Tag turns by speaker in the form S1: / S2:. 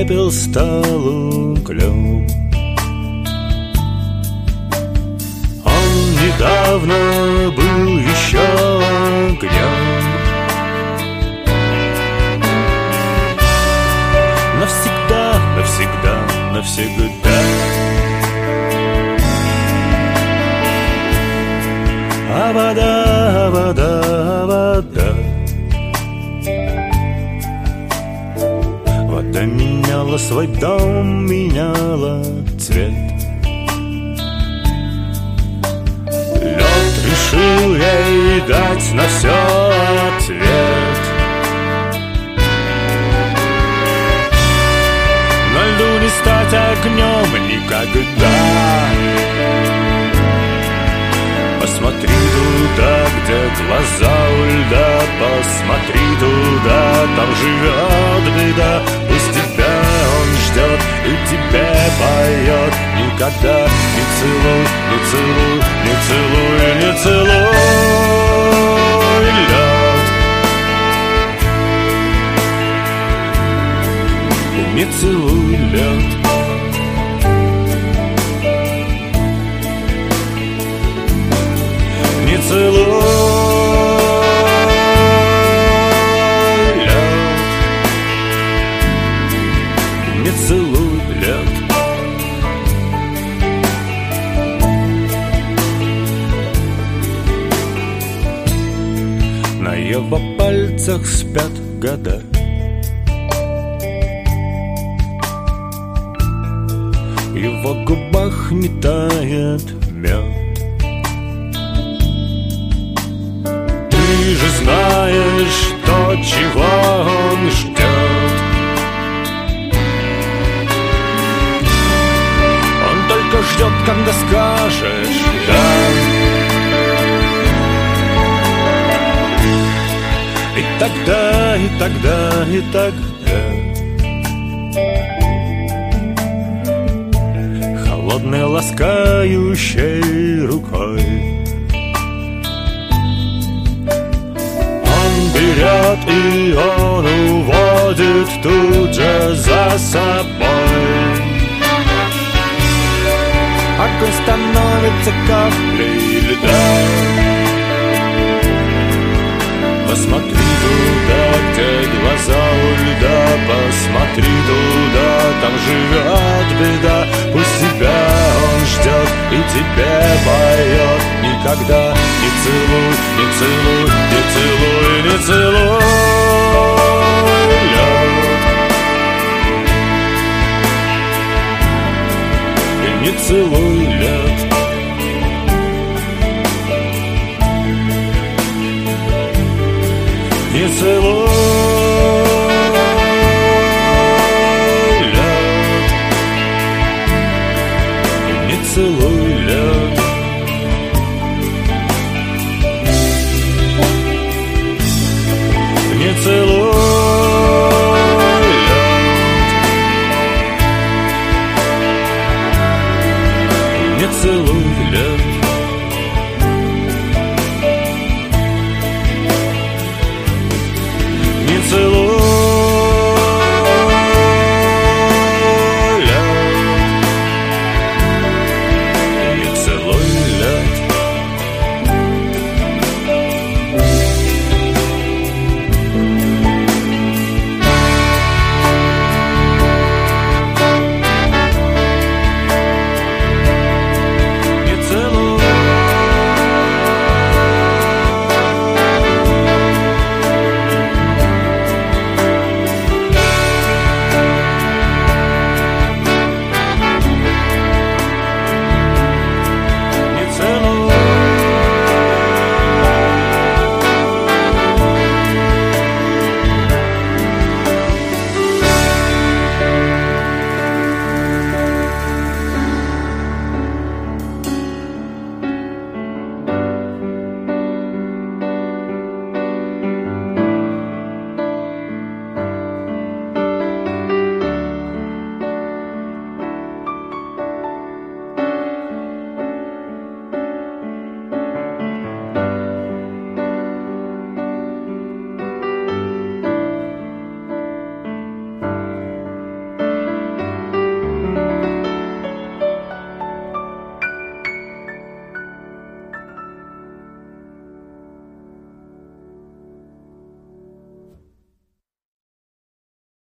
S1: пепел стал углем. Он недавно был еще огнем. Навсегда, навсегда, навсегда. А вода, вода, вода. Вода меняла свой дом, меняла цвет. Лед решил ей дать на все ответ. На льду не стать огнем никогда. Посмотри туда, где глаза у льда, посмотри туда, там живет беда. Пусть тебя он ждет и тебе поет. Никогда не целуй, не целуй, не целуй, не целуй лед. Не целуй лед. Не целуй лед. Не целуй лед. На его пальцах спят года. В его губах не тает мед. Ты же знаешь то, чего он ждет. Он только ждет, когда скажешь «да». И тогда, и тогда, и тогда холодной ласкающей рукой берет, и он уводит тут же за собой. Огонь становится каплей льда. Посмотри туда, где глаза у льда, посмотри туда, там живет беда. Пусть тебя он ждет и тебе поет. Никогда не целуй, не целуй, не целуй, не целуй лед. Не целуй лед. Не целуй лед. Не целуй лед. Не целуй лед. Не целуй лед.